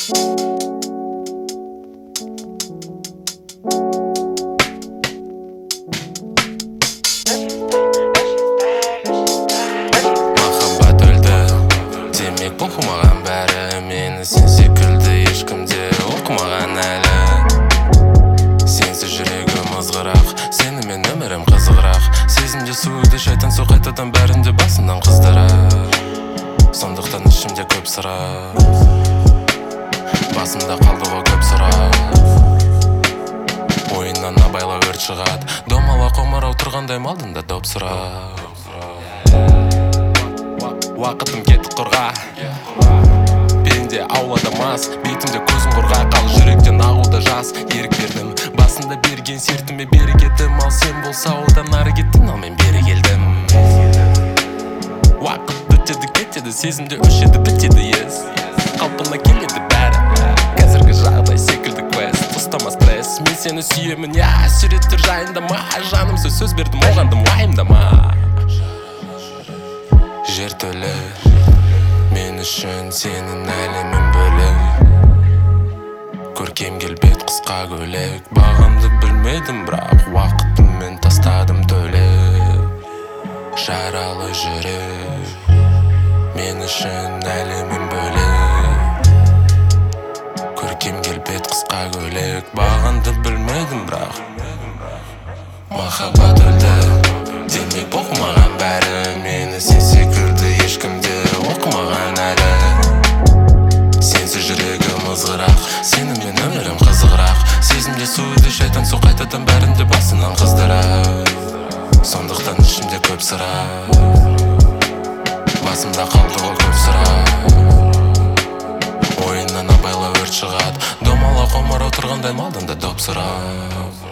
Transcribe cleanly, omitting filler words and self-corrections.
Махаббат өлді, демек оқымаған бәрі. Мені сен секілді ешкімде оқымаған әлі. Сенсіз жүрегім ызғырақ, сенімен өмірім қызығырақ. Сезімде суыды шайтан, сол қайтадан бәрінде басымнан қыздырар. Сондықтан ішімде көп сұрақ, басымда қалды ғой көп сұрақ. Ойыннан абайла өрт шығады, домала қоңырау тұрғандай малдында доп сұрақ. Уақытым кетті құрға, пенде аулада мас, бетімде көзім құрға, қал жүректен ағуда жас. Ерік бердім, басында берген сертіме бері кеттім. Ал сен болса одан ары кеттің, ал мен бері келдім. Уақыт өтеді кетеді, сезімде өшеді бітеді ес. Қалпына келеді бәрі, қазіргі жағдай секілді квест. Ұстама стресс, мен сені сүйемін, я суреттер жайындама. Жанымсыз сөз бердім, оғандым уайымдама. Жер төлі, мен үшін сенің әлемін бөлек. Көркем келбет қысқа көйлек, бағамды білмедім, бірақ уақытыммен тастадым төлеп. Жаралы жүрек, мен үшін әлемін бөлек. Көркем келбет қысқа көйлек, бағамды білмедім, бірақ махаббат өлді, демек оқымаған бәрі. Мені сен секілді ешкімде оқымаған әлі. Сенсіз жүрегім ызғырақ, сенімен өмірім қызығырақ. Сезімде суыды шайтан, сол қайтадан бәрінде басынан қыздырар. Сондықтан ішімде көп сұрақ, басымда қалды ғой көп сұрақ. Ойыннан абайла өрт шығады, домала қоңырау тұрғандай малдында доп сұрақ.